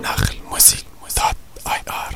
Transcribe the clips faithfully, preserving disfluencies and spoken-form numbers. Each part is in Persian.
نخل موزیک دات آی آر.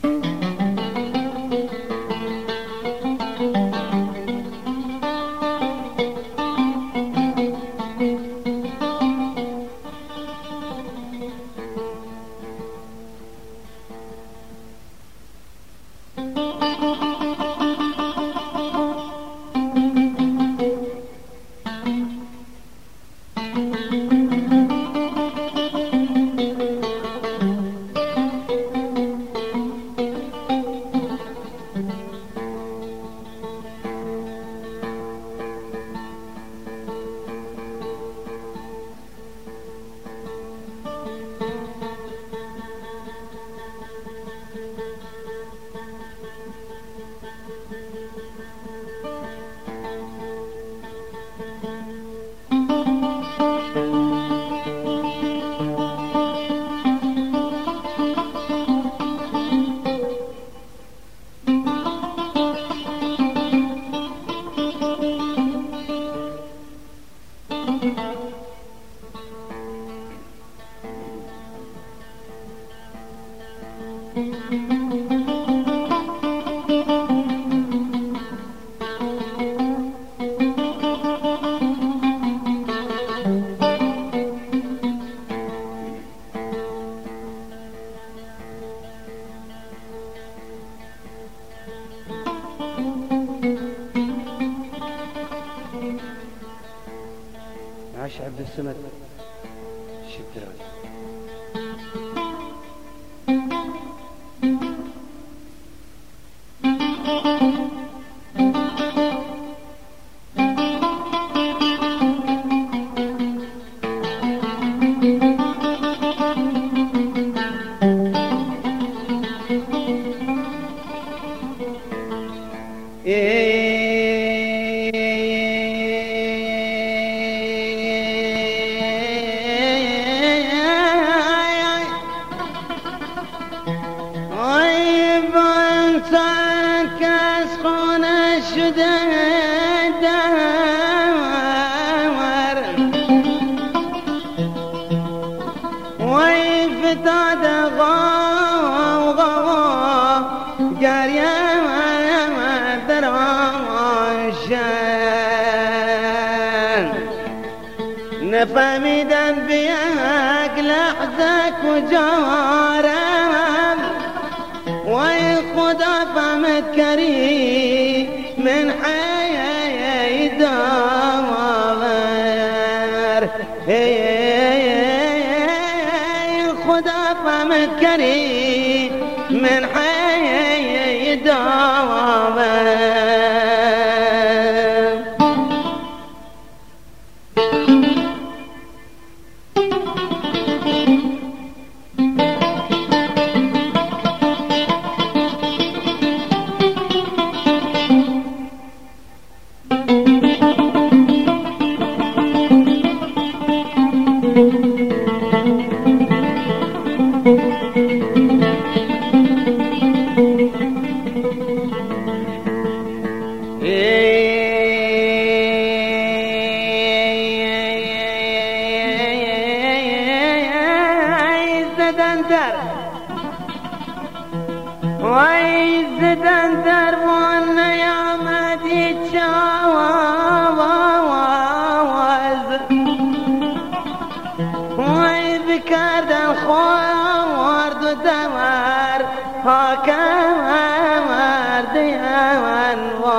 عاش عبد الصمد الشدراوي. نفهميدن بياك لحظك وجوارم وي خدا فهمت كريم من حي دمر خدا فهمت كريم من حي دمر. ويزدن دربون يا مدي تشاوز ويذكر الخوار دمر هكذا مرد يوان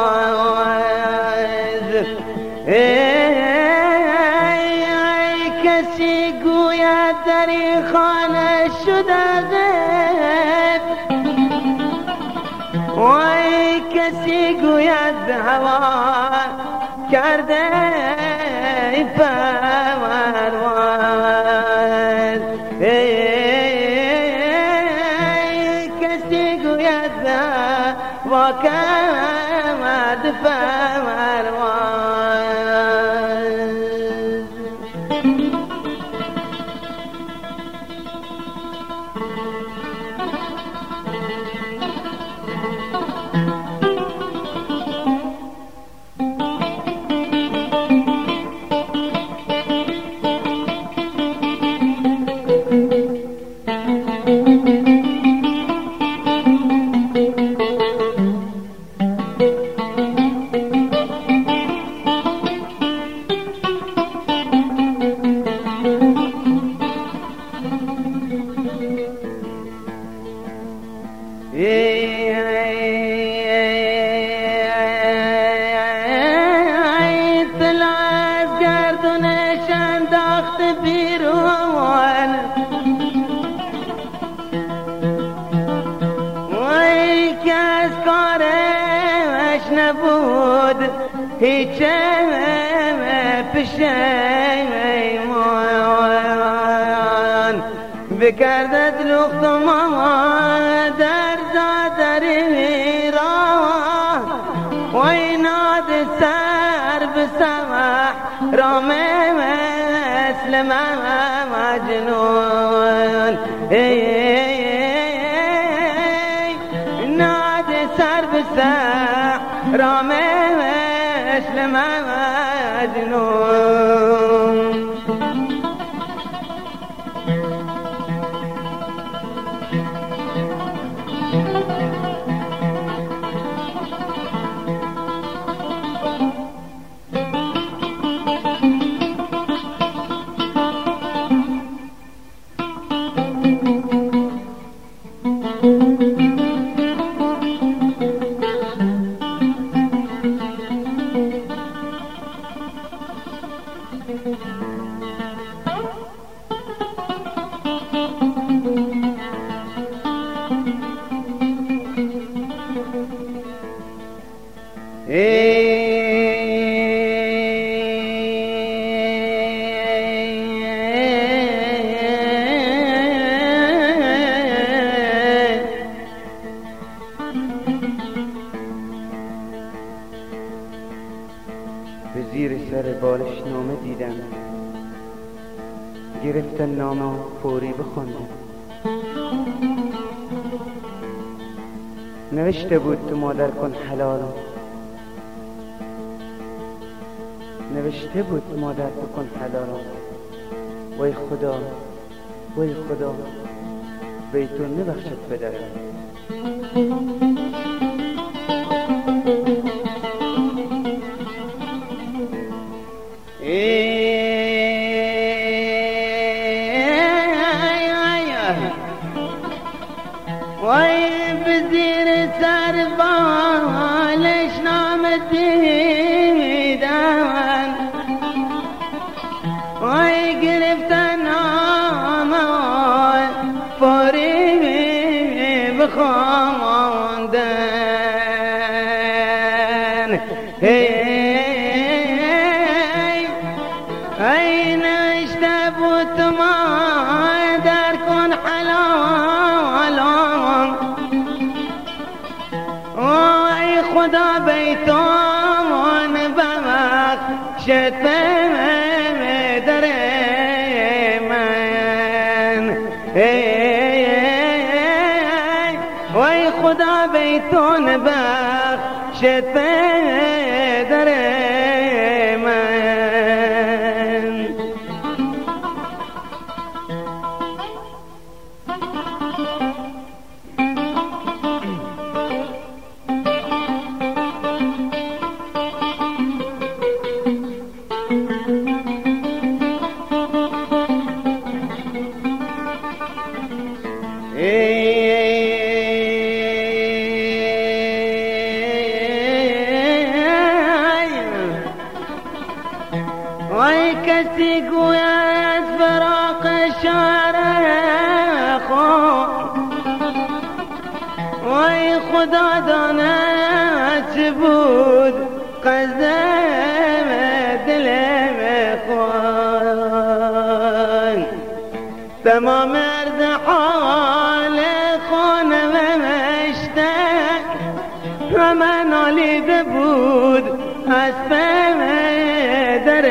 واز اي كسيقو يا دري خانه شده غيب وای کسی گوید هوا کرده پرواز کسی گوید هوا کرده پرواز. هیچ پشیمان بکردد لخت ماما در زادر میران و ایناد سر بسمح رام مثل مجنون ناد سر بسمح رام مثل مجنون به زیر سر بالش نامه دیدم، گرفتن نامه و فوری بخوندم. نوشته بود تو مادر کن حلالم، نوشته بود مادر تو کن حلالم. وای خدا وای خدا بیتون نبخشد پدرم. وای بزیر سر بالش نامه دیدم، وای گرفتن نامه فوری بخواندن. ای نوشته بود مادر کن حلالم، ای خدا بیتون ببخشد پدر من. ای خدا بیتون ببخشد پدر من. وای کسی گوید فراق شهر خود، وای خدا داند چه بود قصد دل خود. تمام مرد حال خانه مشتق همه نالیده بود از پدر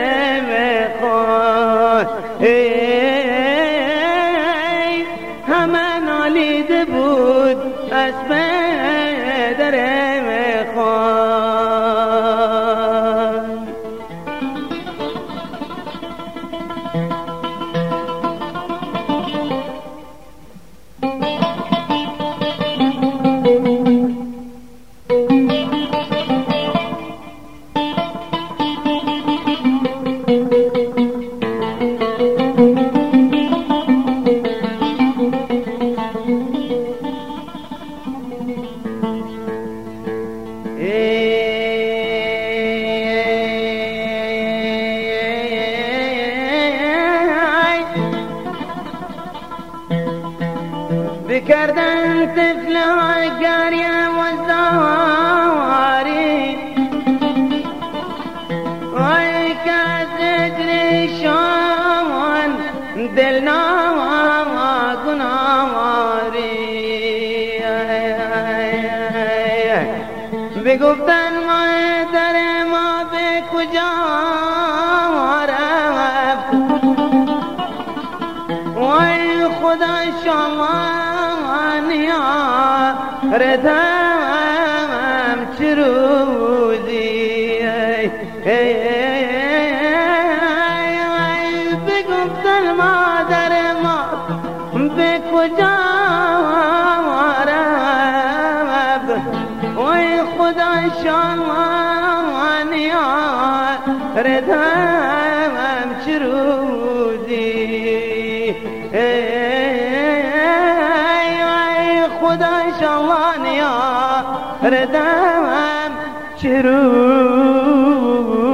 خود. همه نالیده بود از پدر خود. بکردن طفل گریه و زاری ای که از اجرشان دل ناگناری بگفتن مادر ما به کجا رفت وای خدا شما نیاردم چه روزی بگفتن مادر ما به کجا رفت وای خدا شما نیاردم چه روزی خدا شما نیاردم چه روزی